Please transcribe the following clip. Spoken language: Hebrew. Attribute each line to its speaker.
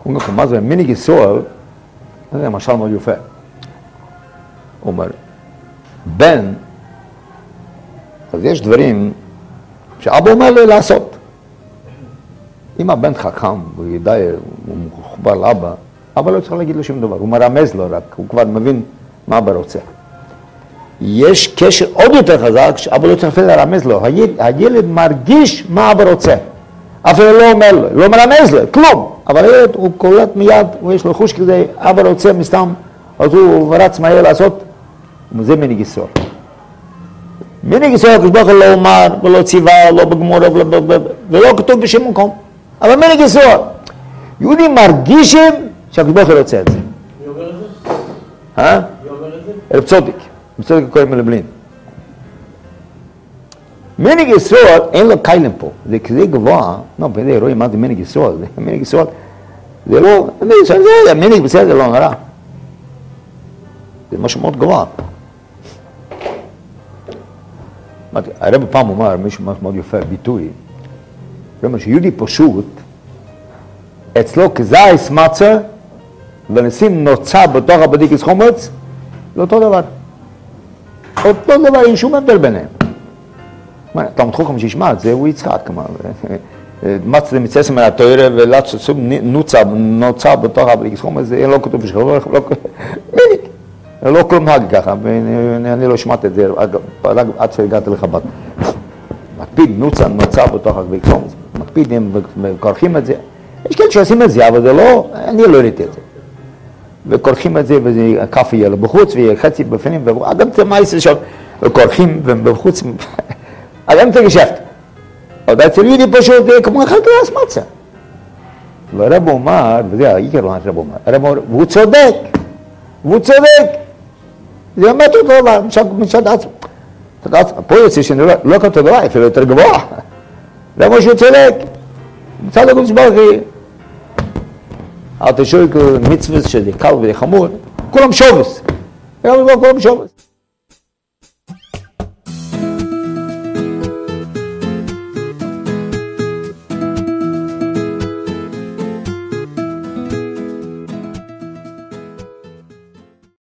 Speaker 1: הוא אומר, מה זה מנהיג ישראל? זה משל מאוד יפה. הוא אומר, בן, אז יש דברים שאבא אומר לו לעשות. אם הבן חכם, הוא ידע, הוא מחובר לאבא, אבא לא צריך להגיד לו שום דבר, הוא מרמז לו רק, הוא כבר מבין מה אבא רוצה. יש קשר עוד יותר חזק, שאבא לא צריך אפילו לרמז לו, הילד מרגיש מה אבא רוצה. אפילו לא אומר לו, לא מרמז לו, כלום. אבל הילד הוא קולט מיד, הוא יש לו חוש כזה, אבא רוצה מסתם, אז הוא רץ מהר לעשות, וזה מנהיג ישראל. מנהיג ישראל, כשברוך לא אומר, ולא ציווה, לא בגמור, ולא כתוב בשום מקום. אבל מנהיג ישראל, יהודים מרגישים שהקדוש רוצה את זה.
Speaker 2: מי אומר את זה?
Speaker 1: מי
Speaker 2: אומר את זה?
Speaker 1: רב צודיק. רב צודיק קוראים מלבלין. מנהיג ישראל אין לו קיילים פה. זה כזה גבוה, לא, בדי רואים מה זה מנהיג ישראל. מנהיג ישראל, זה לא, מנהיג בסדר, זה לא נראה. זה משהו מאוד גבוה. הרב פעם אומר, מישהו מאוד יפה, ביטוי, כלומר שיהודי פשוט, אצלו כזייס מצה, ונשים נוצה בתוך הבדיקס חומץ, זה אותו דבר. אותו דבר, אין שום הבדל ביניהם. תלמוד חכם שישמע את זה, הוא יצחק, כלומר, מצה זה מצסם על התוירה, נוצה בתוך הבדיקס חומץ, זה לא כתוב בשחרור, לא כלום נהג ככה, ואני לא שמעתי את זה, עד שהגעתי לחב"ד. מקפיד נוצה בתוך הבדיקס חומץ, מקפידים וכורכים את זה. יש כאלה שעושים את זה, אבל זה לא, אני לא ראיתי את זה. וכורכים את זה, והקפה יהיה לו בחוץ, ויהיה חצי בפנים, וגם זה מייסר שם, וכורכים ובחוץ, גם זה גשפט. אבל אצל יהודי פשוט, כמו אחד גרס מצה. והרב אומר, וזה העיקר לא הרב אומר, הרב אומר, והוא צודק, זה באמת אותו דבר, משד עצמו. פה יוצא שאני לא כתוב דבר, אפילו יותר גבוה. למה שהוא צודק? מצד הקודש ברוך הוא, אל תשאיר מצווה שזה קל וחמור, כולם שובס. כולם שובס.